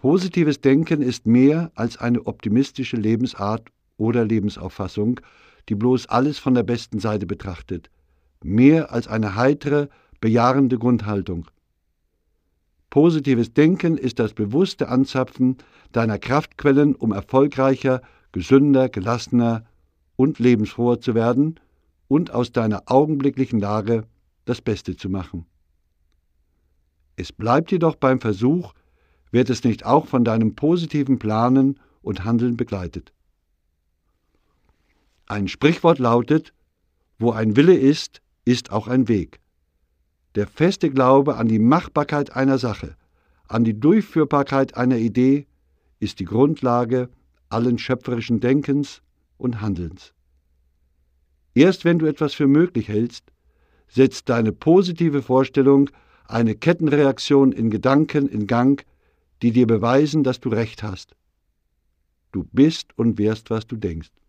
Positives Denken ist mehr als eine optimistische Lebensart oder Lebensauffassung, die bloß alles von der besten Seite betrachtet. Mehr als eine heitere, bejahende Grundhaltung. Positives Denken ist das bewusste Anzapfen deiner Kraftquellen, um erfolgreicher, gesünder, gelassener und lebensfroher zu werden und aus deiner augenblicklichen Lage das Beste zu machen. Es bleibt jedoch beim Versuch, wird es nicht auch von deinem positiven Planen und Handeln begleitet. Ein Sprichwort lautet: Wo ein Wille ist, ist auch ein Weg. Der feste Glaube an die Machbarkeit einer Sache, an die Durchführbarkeit einer Idee, ist die Grundlage allen schöpferischen Denkens und Handelns. Erst wenn du etwas für möglich hältst, setzt deine positive Vorstellung eine Kettenreaktion in Gedanken in Gang, die dir beweisen, dass du recht hast. Du bist und wirst, was du denkst.